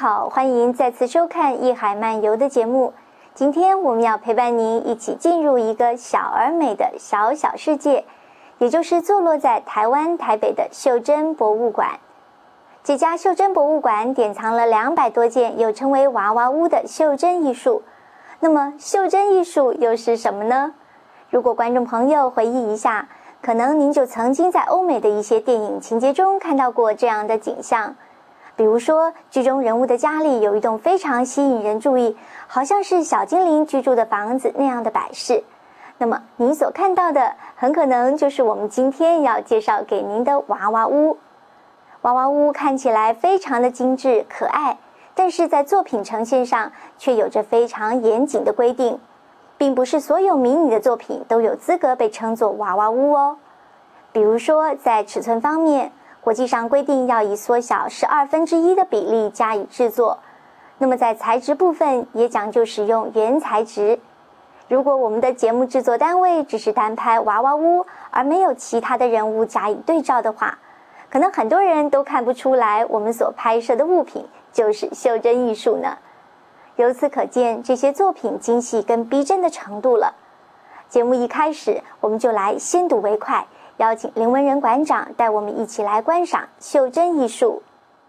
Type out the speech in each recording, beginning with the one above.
好，欢迎再次收看《艺海漫游》的节目。今天我们要陪伴您一起进入一个小而美的小小世界，也就是坐落在台湾台北的袖珍博物馆。这家袖珍博物馆典藏了200多件又称为娃娃屋的袖珍艺术。那么袖珍艺术又是什么呢？如果观众朋友回忆一下，可能您就曾经在欧美的一些电影情节中看到过这样的景象。比如说，剧中人物的家里有一栋非常吸引人注意，好像是小精灵居住的房子那样的摆饰。那么您所看到的，很可能就是我们今天要介绍给您的娃娃屋。娃娃屋看起来非常的精致可爱，但是在作品呈现上却有着非常严谨的规定，并不是所有迷你的作品都有资格被称作娃娃屋哦。比如说在尺寸方面，国际上规定要以缩小1/12的比例加以制作。那么在材质部分也讲究使用原材质。如果我们的节目制作单位只是单拍娃娃屋，而没有其他的人物加以对照的话，可能很多人都看不出来我们所拍摄的物品就是袖珍艺术呢。由此可见，这些作品精细跟逼真的程度了。节目一开始，我们就来先睹为快，邀请林文仁馆长带我们一起来观赏袖珍艺术。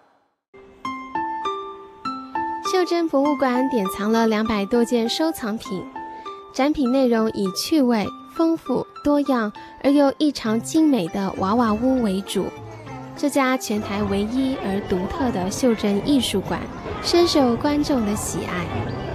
袖珍博物馆典藏了200多件收藏品，展品内容以趣味、丰富、多样而又异常精美的娃娃屋为主。这家全台唯一而独特的袖珍艺术馆深受观众的喜爱。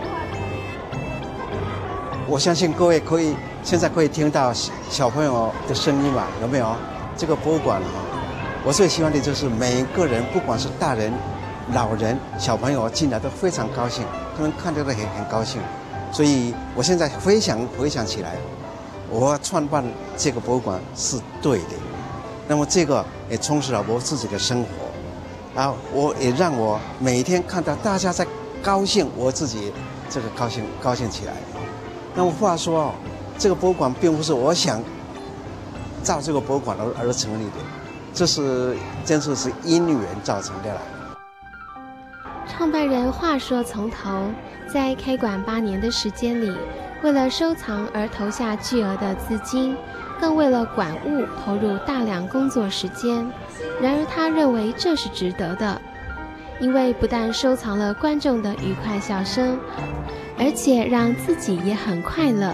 我相信各位现在可以听到小朋友的声音嘛？有没有？这个博物馆我最喜欢的就是每个人，不管是大人、老人、小朋友进来都非常高兴，他们看到都很高兴。所以我现在回想起来，我创办这个博物馆是对的。那么这个也充实了我自己的生活，然后我也让我每天看到大家在高兴，我自己这个高兴起来。那么话说这个博物馆并不是我想造这个博物馆而成立的，真是因缘造成的了。 创办人话说从头，在开馆8年的时间里，为了收藏而投下巨额的资金，更为了馆务投入大量工作时间。然而他认为这是值得的，因为不但收藏了观众的愉快笑声，而且让自己也很快乐。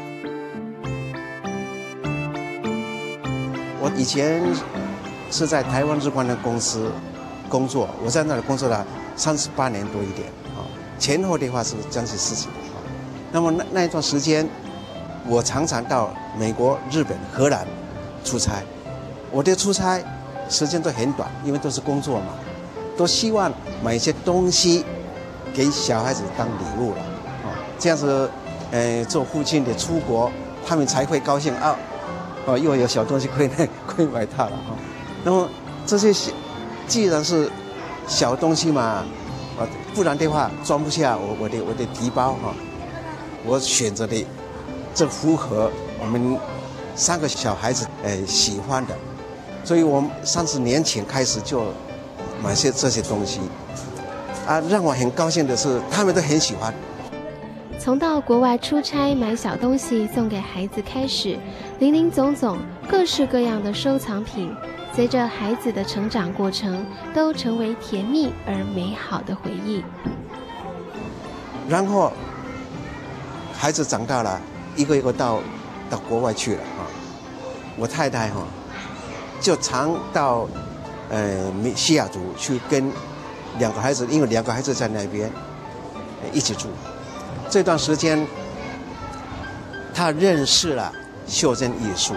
我以前是在台湾日光的公司工作，我在那里工作了38年多一点前后的话是将近40年那么那一段时间，我常常到美国、日本、荷兰出差。我的出差时间都很短，因为都是工作嘛，都希望买一些东西给小孩子当礼物了这样子做父亲的出国，他们才会高兴又有小东西可以买它了那么这些既然是小东西嘛不然的话装不下我的提包我选择的这符合我们3个小孩子喜欢的，所以我们30年前开始就买这些东西让我很高兴的是他们都很喜欢。 从到国外出差买小东西送给孩子开始，林林总总各式各样的收藏品，随着孩子的成长过程，都成为甜蜜而美好的回忆。 然后孩子长大了，一个到国外去了我太太就常到西雅图去跟2个孩子，因为2个孩子在那边一起住。这段时间，他认识了袖珍艺术。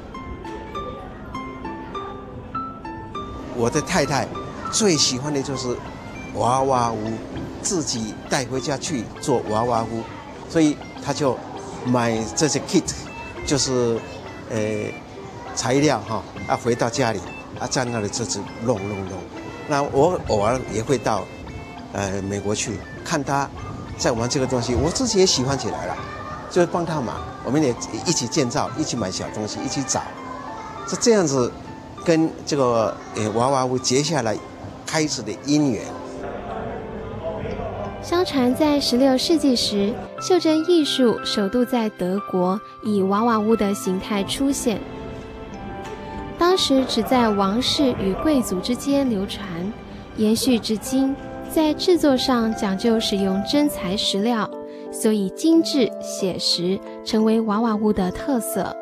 我的太太最喜欢的就是娃娃屋，自己带回家去做娃娃屋，所以他就买这些 kit， 就是材料回到家里在那里自己弄。那我偶尔也会到美国去看他在玩这个东西，我自己也喜欢起来了，就帮他忙，我们也一起建造，一起买小东西，一起找，是这样子跟这个娃娃屋结下来开始的姻缘。 相传在16世纪时，袖珍艺术首度在德国以娃娃屋的形态出现。当时只在王室与贵族之间流传，延续至今。在制作上讲究使用真材实料，所以精致写实成为娃娃屋的特色。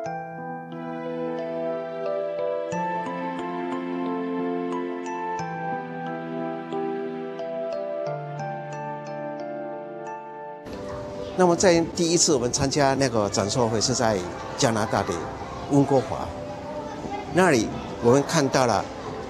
那么在第一次我们参加那个展售会是在加拿大的温哥华，那里我们看到了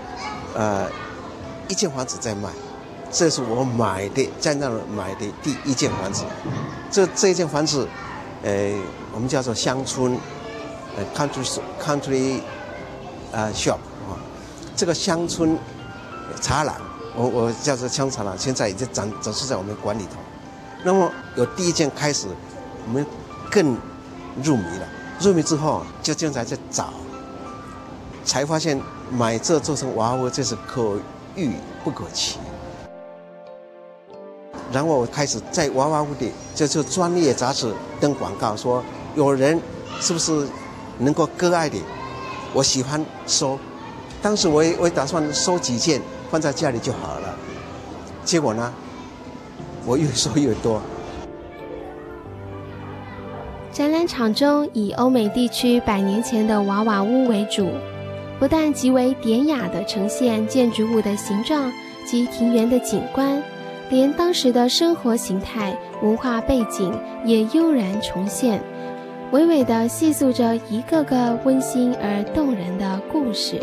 一间房子在卖，这是我买的，在那儿买的第一间房子。这一间房子，我们叫做乡村country shop 啊，这个乡村茶廊，我叫做乡茶廊，现在已经展示在我们馆里头。那么有第一件开始，我们更入迷了。入迷之后，就经常在找，才发现买这做成娃娃这是可遇不可求。然后我开始在娃娃屋里，就专业杂志登广告说，有人是不是能够割爱的，我喜欢收。当时我也打算收几件放在家里就好了。结果呢，我越收越多。 展览场中以欧美地区100年前的娃娃屋为主，不但极为典雅地呈现建筑物的形状及庭园的景观，连当时的生活形态、文化背景也悠然重现，娓娓地细诉着一个个温馨而动人的故事。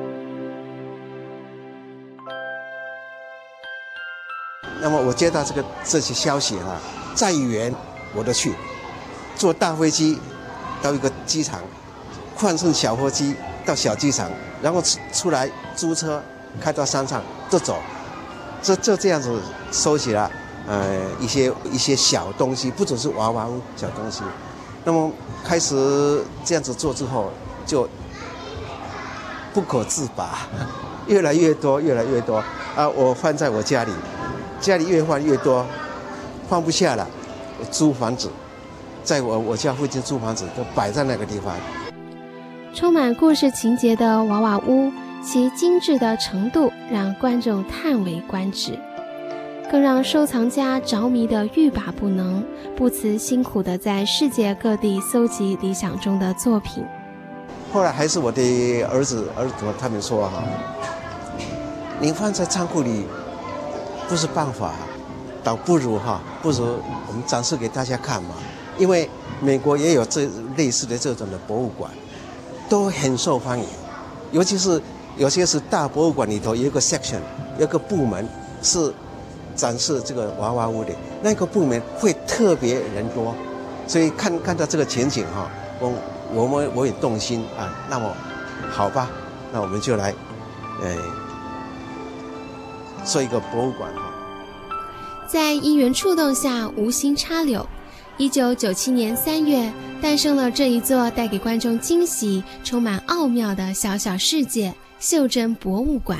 那么我接到这些消息啊，再远我都去，坐大飞机到一个机场，换乘小飞机到小机场，然后出来租车开到山上就走。这样子收集了一些小东西，不只是娃娃屋小东西。那么开始这样子做之后，就不可自拔，越来越多啊！我放在我家里越换越多，放不下了，我租房子，在我家附近租房子，都摆在那个地方。 充满故事情节的娃娃屋，其精致的程度让观众叹为观止，更让收藏家着迷的欲罢不能，不辞辛苦地在世界各地搜集理想中的作品。 后来还是我的儿子他们说哈，你放在仓库里不是办法，倒不如我们展示给大家看嘛。因为美国也有类似的这种的博物馆，都很受欢迎。尤其是有些是大博物馆里头有一个 section， 有一个部门是展示这个娃娃屋的，那个部门会特别人多，所以看到这个前景哈，我也动心啊。那么好吧，那我们就来做一个博物馆哈。 在因缘触动下，无心插柳。1997年3月，诞生了这一座带给观众惊喜、充满奥妙的小小世界——袖珍博物馆。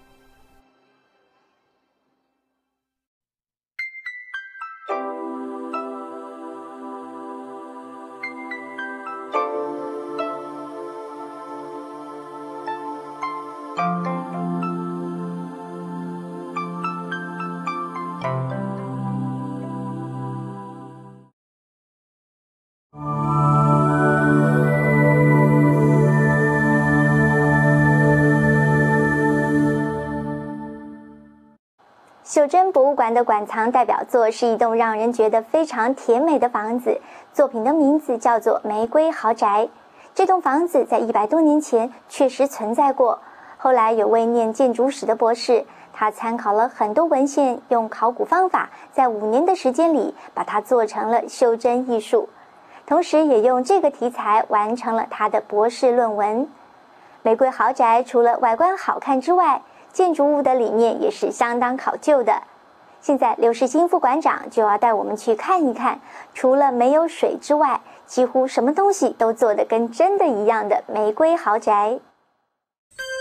袖珍博物馆的馆藏代表作是一栋让人觉得非常甜美的房子，作品的名字叫做玫瑰豪宅。这栋房子在100多年前确实存在过，后来有位念建筑史的博士，他参考了很多文献，用考古方法在5年的时间里把它做成了袖珍艺术，同时也用这个题材完成了他的博士论文。玫瑰豪宅除了外观好看之外，建筑物的里面也是相当考究的。现在刘世新副馆长就要带我们去看一看，除了没有水之外，几乎什么东西都做得跟真的一样的玫瑰豪宅。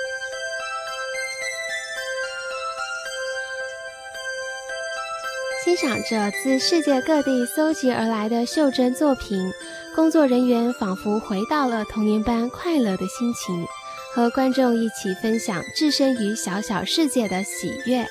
现欣赏着自世界各地搜集而来的袖珍作品，工作人员仿佛回到了童年般快乐的心情，和观众一起分享置身于小小世界的喜悦。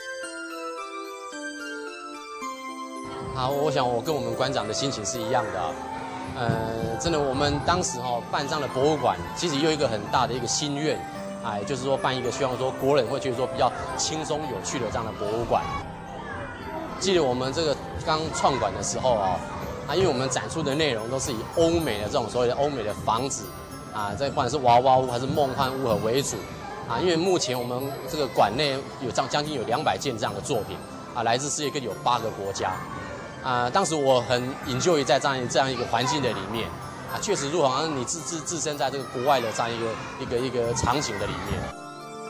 好，我想我跟我们馆长的心情是一样的真的，我们当时办这样的博物馆，其实有一个很大的一个心愿，就是说办一个希望说国人会觉得说比较轻松有趣的这样的博物馆。记得我们这个刚创馆的时候因为我们展出的内容都是以欧美的这种所谓的欧美的房子这不管是娃娃屋还是梦幻屋为主因为目前我们这个馆内有将近有200件这样的作品来自世界各地有8个国家当时我很enjoy在这样一个环境的里面确实如果好像你置身在这个国外的这样一个场景的里面。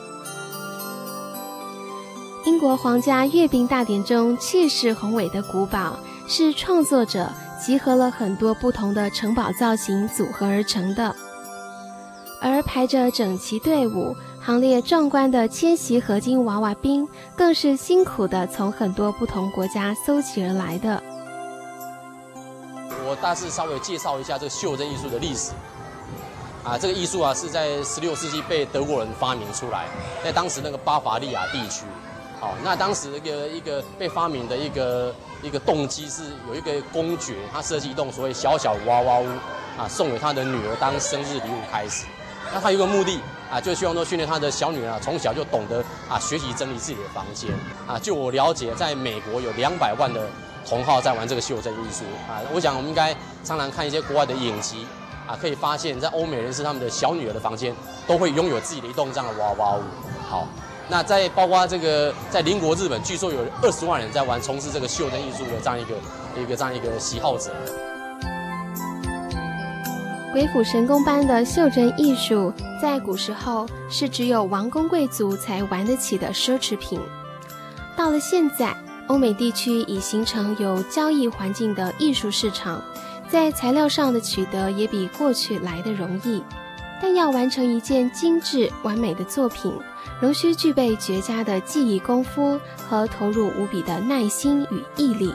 英国皇家阅兵大典中气势宏伟的古堡，是创作者集合了很多不同的城堡造型组合而成的，而排着整齐队伍、行列壮观的千禧合金娃娃兵，更是辛苦地从很多不同国家搜集而来的。 我大致稍微介绍一下这个袖珍艺术的历史这个艺术是在16世纪被德国人发明出来，在当时那个巴伐利亚地区。那当时一个被发明的一个动机是有一个公爵，他设计一栋所谓小小娃娃屋送给他的女儿当生日礼物开始。那他有一个目的就希望说训练他的小女儿从小就懂得学习整理自己的房间就我了解，在美国有200万的同好在玩这个袖珍艺术我想我们应该常常看一些国外的影集可以发现，在欧美人士他们的小女儿的房间都会拥有自己的一栋这样的娃娃屋。好。那在包括这个在邻国日本，据说有20万人在从事这个袖珍艺术的这样一个喜好者。 鬼斧神工般的袖珍艺术，在古时候是只有王公贵族才玩得起的奢侈品。到了现在，欧美地区已形成有交易环境的艺术市场，在材料上的取得也比过去来得容易。但要完成一件精致完美的作品，仍需具备绝佳的技艺功夫和投入无比的耐心与毅力。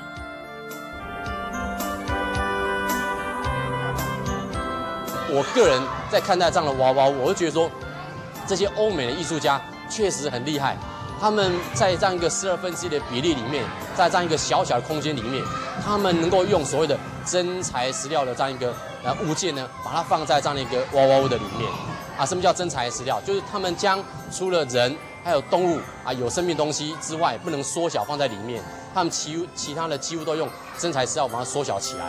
我个人在看待这样的娃娃，我就觉得说，这些欧美的艺术家确实很厉害。他们在这样一个1/12的比例里面，在这样一个小小的空间里面，他们能够用所谓的真材实料的这样一个物件呢，把它放在这样的一个娃娃屋的里面什么叫真材实料？就是他们将除了人还有动物有生命东西之外，不能缩小放在里面，他们其他的几乎都用真材实料把它缩小起来。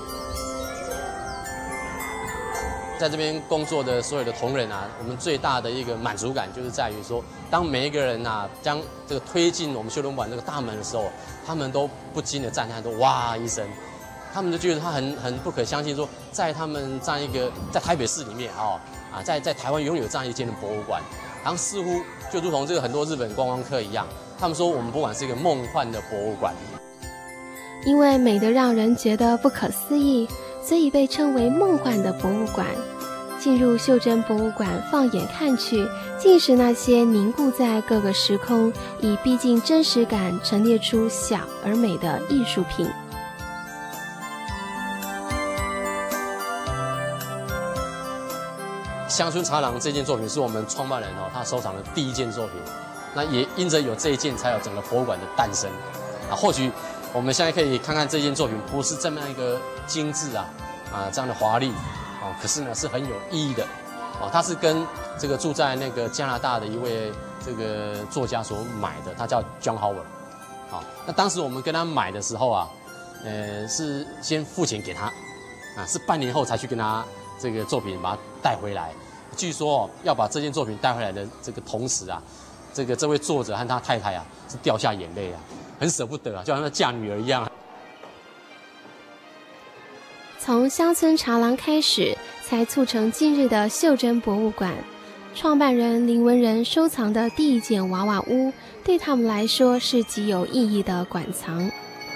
在这边工作的所有的同仁我们最大的一个满足感就是在于说，当每一个人将这个推进我们袖珍馆这个大门的时候，他们都不禁的赞叹说哇一声，他们就觉得他很不可相信，说在他们这样一个在台北市里面在台湾拥有这样一间的博物馆，然后似乎就如同这个很多日本观光客一样，他们说我们博物馆是一个梦幻的博物馆， 因为美得让人觉得不可思议，所以被称为梦幻的博物馆。进入袖珍博物馆，放眼看去，尽是那些凝固在各个时空，以逼近真实感陈列出小而美的艺术品。 乡村茶廊这件作品是我们创办人他收藏的第1件作品，那也因着有这一件，才有整个博物馆的诞生或许我们现在可以看看这件作品，不是这么一个精致这样的华丽可是呢是很有意义的它是跟这个住在那个加拿大的一位这个作家所买的，他叫 John Howard 那当时我们跟他买的时候是先付钱给他是半年后才去跟他这个作品把它带回来。据说要把这件作品带回来的这个同时这位作者和他太太是掉下眼泪很舍不得就好像嫁女儿一样。 从乡村茶廊开始，才促成今日的袖珍博物馆。创办人林文仁收藏的第1件娃娃屋，对他们来说是极有意义的馆藏。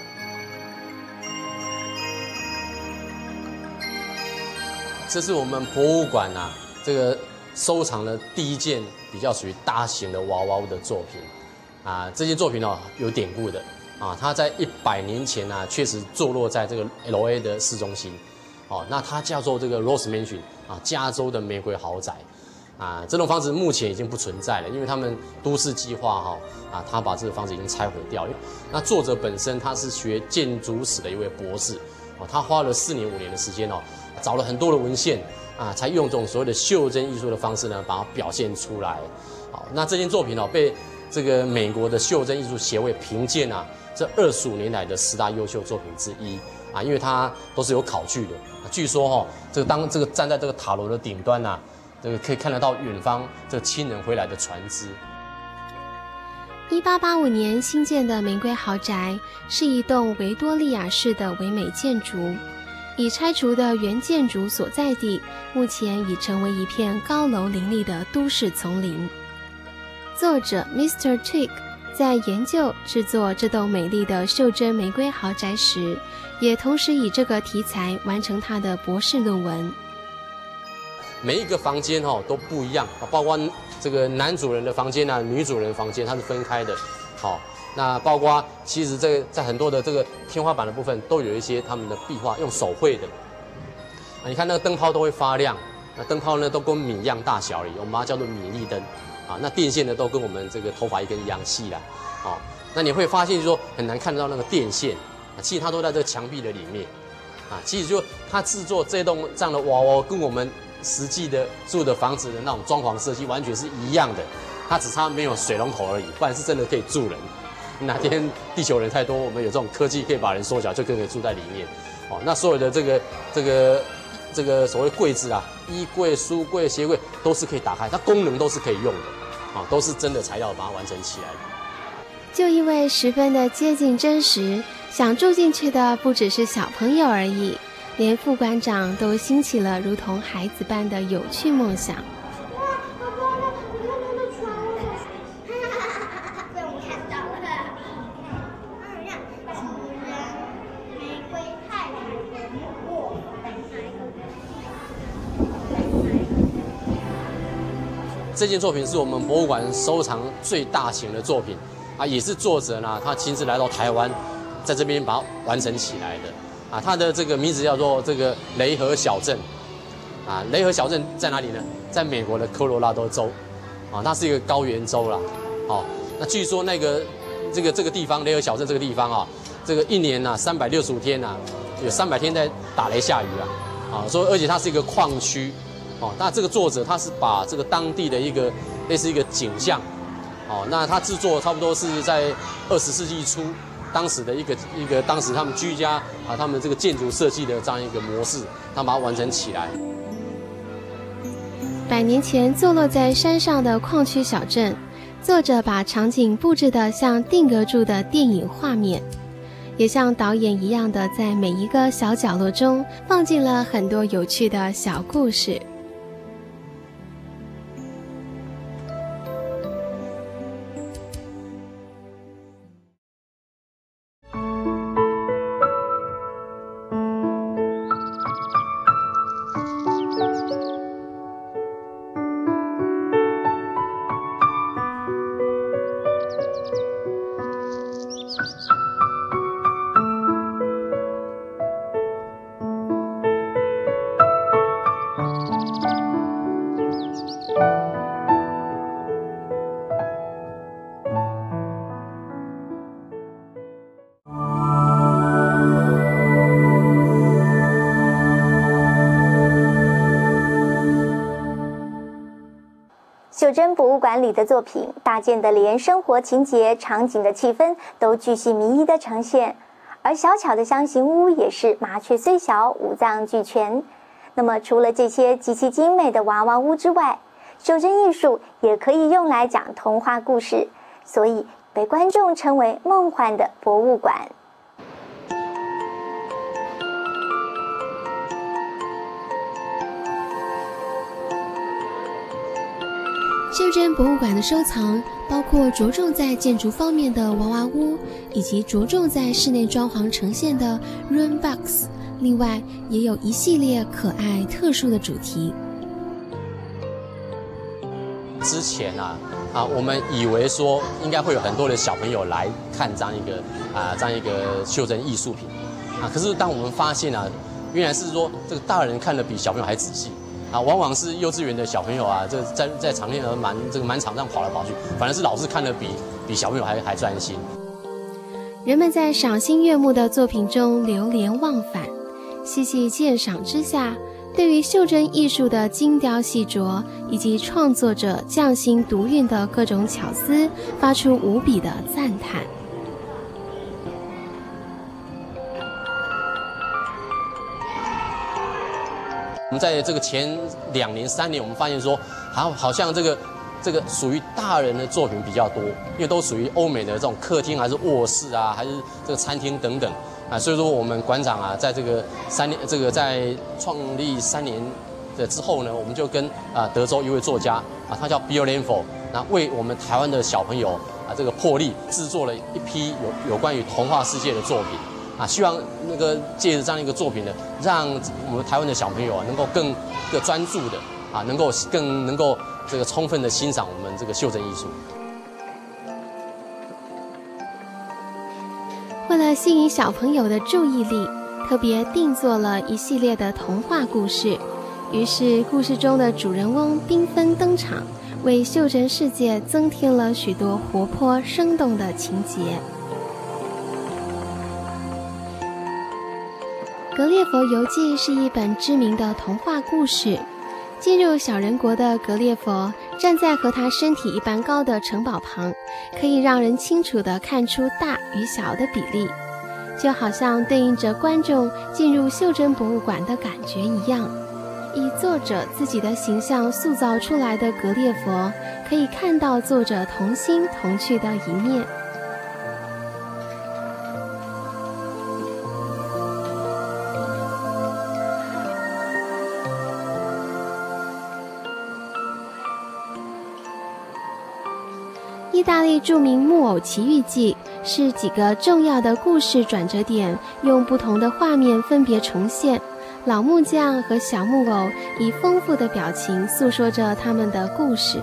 这是我们博物馆这个收藏的第1件比较属于大型的娃娃屋的作品这件作品有典故的啊，它在100年前啊，确实坐落在这个 LA 的市中心。哦，那它叫做这个 Rose Mansion 啊，加州的玫瑰豪宅。啊，这种房子目前已经不存在了，因为他们都市计划他把这个房子已经拆毁掉。那作者本身他是学建筑史的一位博士，他花了4年5年的时间找了很多的文献啊，才用这种所谓的袖珍艺术的方式呢，把它表现出来。好，那这件作品被这个美国的袖珍艺术协会评鉴这25年来的10大优秀作品之一啊，因为它都是有考据的。据说当这个站在这个塔楼的顶端这个可以看得到远方这个亲人回来的船只。 1885年新建的玫瑰豪宅是一栋维多利亚式的唯美建筑，已拆除的原建筑所在地，目前已成为一片高楼林立的都市丛林。作者 Mr. Twig 在研究制作这栋美丽的袖珍玫瑰豪宅时，也同时以这个题材完成他的博士论文。 每一个房间都不一样，包括这个男主人的房间女主人的房间它是分开的。好，那包括其实这个在很多的这个天花板的部分都有一些他们的壁画用手绘的。你看那个灯泡都会发亮，那灯泡呢都跟米一样大小而已，我们把它叫做米粒灯。啊，那电线呢都跟我们这个头发一根一样细啦。哦，那你会发现就是说很难看到那个电线，其实它都在这个墙壁的里面。啊，其实就它制作这样的娃娃跟我们实际的住的房子的那种装潢设计完全是一样的，它只差没有水龙头而已，不然是真的可以住人。哪天地球人太多，我们有这种科技可以把人缩小，就可以住在里面。哦，那所有的这个所谓柜子衣柜、书柜、鞋柜都是可以打开，它功能都是可以用的，都是真的材料把它完成起来的。 就因为十分的接近真实，想住进去的不只是小朋友而已，连副馆长都兴起了如同孩子般的有趣梦想。 这件作品是我们博物馆收藏最大型的作品也是作者呢他亲自来到台湾，在这边把它完成起来的他的这个名字叫做这个雷河小镇雷河小镇在哪里呢？在美国的科罗拉多州它是一个高原州啦。那据说那个这个地方雷河小镇这个地方这个一年365天有300天在打雷下雨所以而且它是一个矿区。那这个作者他是把这个当地的一个类似一个景象，那他制作差不多是在20世纪初，当时的一个当时他们居家他们这个建筑设计的这样一个模式，他把它完成起来。 100年前坐落在山上的矿区小镇，作者把场景布置得像定格住的电影画面，也像导演一样的在每一个小角落中放进了很多有趣的小故事。 袖珍博物馆里的作品，搭建的连生活情节、场景的气氛都巨细靡遗的呈现，而小巧的箱型屋也是麻雀虽小，五脏俱全。那么，除了这些极其精美的娃娃屋之外，袖珍艺术也可以用来讲童话故事，所以被观众称为梦幻的博物馆。 袖珍博物馆的收藏包括着重在建筑方面的娃娃屋，以及着重在室内装潢呈现的 Room Box， 另外也有一系列可爱特殊的主题。 之前我们以为说应该会有很多的小朋友来看这样一个袖珍艺术品可是当我们发现原来是说这个大人看得比小朋友还仔细往往是幼稚园的小朋友这在场内满场上跑来跑去，反而是老师看得比小朋友还专心。 人们在赏心悦目的作品中流连忘返，细细鉴赏之下，对于袖珍艺术的精雕细琢以及创作者匠心独运的各种巧思，发出无比的赞叹。 我们在这个前2年3年，我们发现说，好像这个属于大人的作品比较多，因为都属于欧美的这种客厅还是卧室还是这个餐厅等等所以说我们馆长在这个在创立3年的之后呢，我们就跟德州一位作家他叫 Bill Lanford， 那为我们台湾的小朋友这个破例制作了一批有关于童话世界的作品希望借着这样一个作品呢，让我们台湾的小朋友能够更专注的更能够这个充分的欣赏我们这个袖珍艺术。 为了吸引小朋友的注意力，特别定做了一系列的童话故事。于是故事中的主人翁缤纷登场，为袖珍世界增添了许多活泼生动的情节。《格列佛游记》是一本知名的童话故事。进入小人国的格列佛站在和他身体一般高的城堡旁，可以让人清楚地看出大与小的比例，就好像对应着观众进入袖珍博物馆的感觉一样。以作者自己的形象塑造出来的格列佛，可以看到作者童心童趣的一面。意大利著名木偶奇遇记是几个重要的故事转折点，用不同的画面分别重现。老木匠和小木偶以丰富的表情诉说着他们的故事。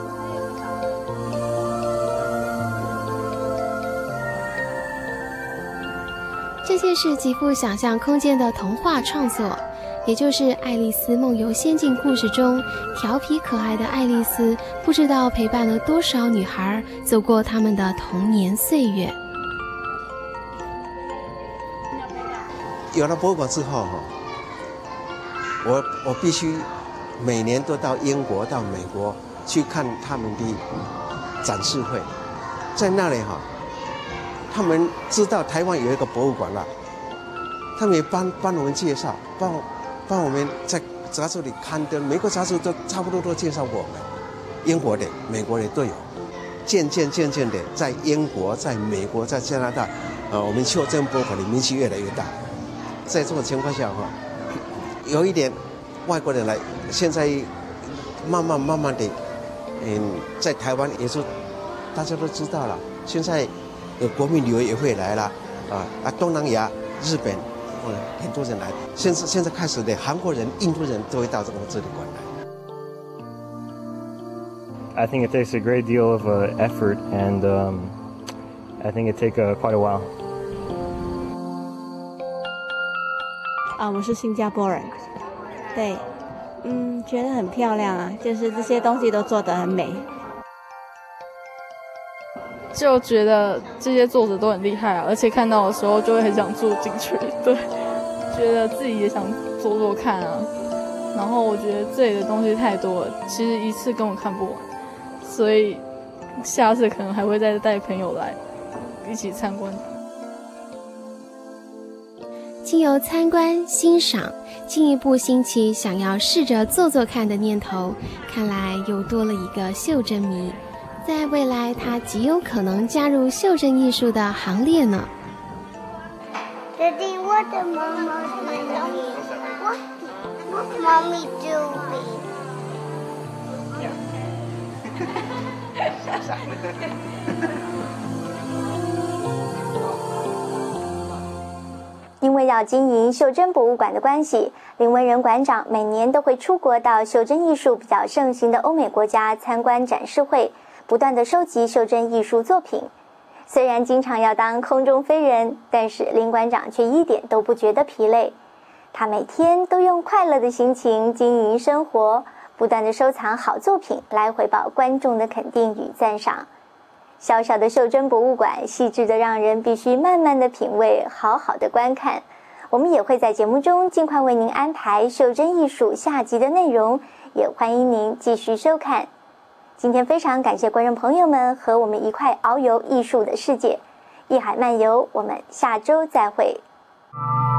这些是极富想象空间的童话创作，也就是《爱丽丝梦游仙境》故事中，调皮可爱的爱丽丝不知道陪伴了多少女孩走过她们的童年岁月。 有了博物馆之后我必须每年都到英国到美国去看他们的展示会，在那里他们知道台湾有一个博物馆了，他们也帮我们介绍，帮我们在杂志里刊登，每个杂志都差不多都介绍过我们，英国的、美国的都有。渐渐的，在英国、在美国、在加拿大，我们袖珍博物馆的名气越来越大。在这种情况下有一点外国人来，现在慢慢的，在台湾也是大家都知道了，现在国民旅游也会来了东南亚、日本。很多人来，现在开始的韩国人、印度人都会到这里馆来。 I think it takes a great deal of effort, and I think it take quite a while. 我是新加坡人，对，觉得很漂亮就是这些东西都做得很美。 就觉得这些作者都很厉害而且看到的时候就会很想住进去，对，觉得自己也想做看然后我觉得这里的东西太多了，其实一次根本看不完，所以下次可能还会再带朋友来一起参观。 经由参观欣赏，进一步兴起想要试着做看的念头，看来又多了一个袖珍迷。在未来，他极有可能加入袖珍艺术的行列呢。 Daddy, what the mama doing? What mommy doing? 因为要经营袖珍博物馆的关系，林文仁馆长每年都会出国到袖珍艺术比较盛行的欧美国家参观展示会，不断的收集袖珍艺术作品。虽然经常要当空中飞人，但是林馆长却一点都不觉得疲累。他每天都用快乐的心情经营生活，不断的收藏好作品来回报观众的肯定与赞赏。小小的袖珍博物馆，细致的让人必须慢慢的品味，好好的观看。我们也会在节目中尽快为您安排袖珍艺术下集的内容，也欢迎您继续收看。今天非常感谢观众朋友们和我们一块遨游艺术的世界，艺海漫游，我们下周再会。